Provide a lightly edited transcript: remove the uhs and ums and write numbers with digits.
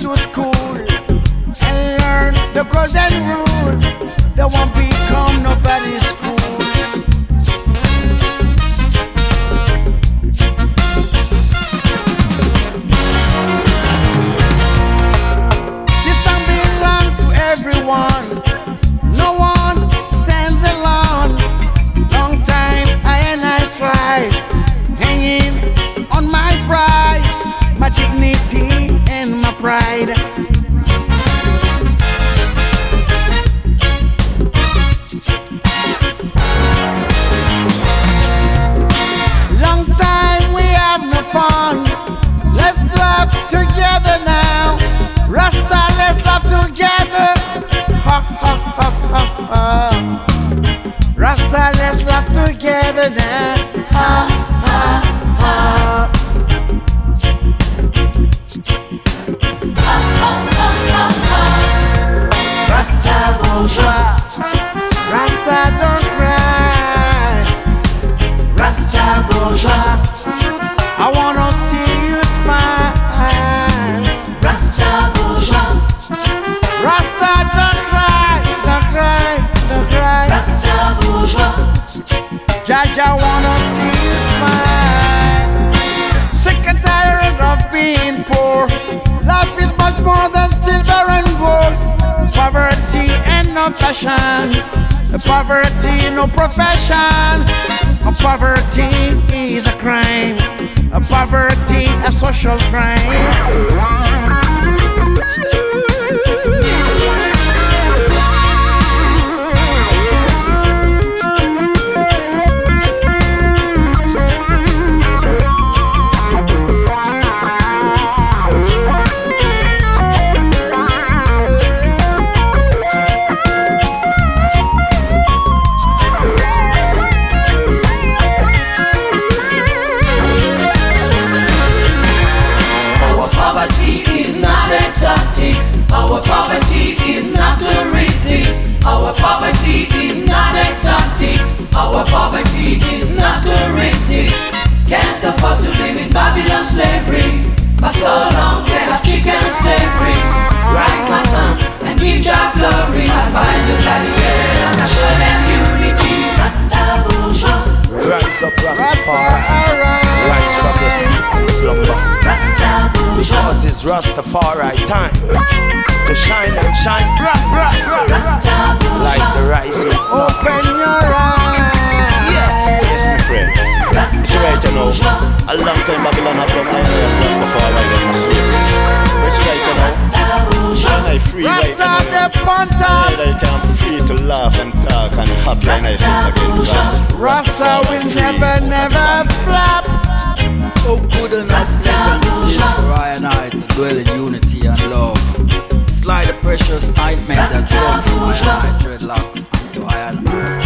to school and learn the golden rule. They won't become nobody's fool. This song belongs to everyone. No one stands alone. Long time I tried, hanging on my pride, my dignity and my pride. Long time we have no fun. Let's laugh together now. Rasta, let's laugh together. Ha ha ha ha ha. Rasta, let's laugh together now. Ha ha ha. Rasta bourgeois, Rasta don't cry. Rasta bourgeois, I wanna see you smile. Rasta bourgeois, Rasta don't cry, don't cry, don't cry. Rasta bourgeois, Jaja wanna see you smile. Sick and tired of being poor. Life is much more than silver and gold. Poverty and no fashion. Poverty no profession. Poverty is a crime. Poverty a social crime. Our poverty is not touristic. Our poverty is not exotic. Our poverty is not touristic. Can't afford to live in Babylon slavery. For so long they have chicken slavery. Rise my son and give Jah glory. I find the gladiators and show them unity. Rasta bourgeois, Rise up, Rastafari. Rise from the sleep and slumber. Rasta bourgeois, Because it's Rastafari time to shine and shine bright, bright, bright, Rasta bourgeois, like the rising star. Open your eyes. Yeah, yes, my friend. It's right, you know. A long time Babylon have done I know Rastafari in my sleep. It's right, you know. Rasta bourgeois, And I free right Rasta now. the panta. I can free to laugh and talk and happy and I think again. God. Rasta will never flop. Oh, good and Rasta bourgeois, for I and I to dwell in unity and love. Slide the precious ointment that Rasta flows through my bourgeois. eye, dreadlocks unto I and I.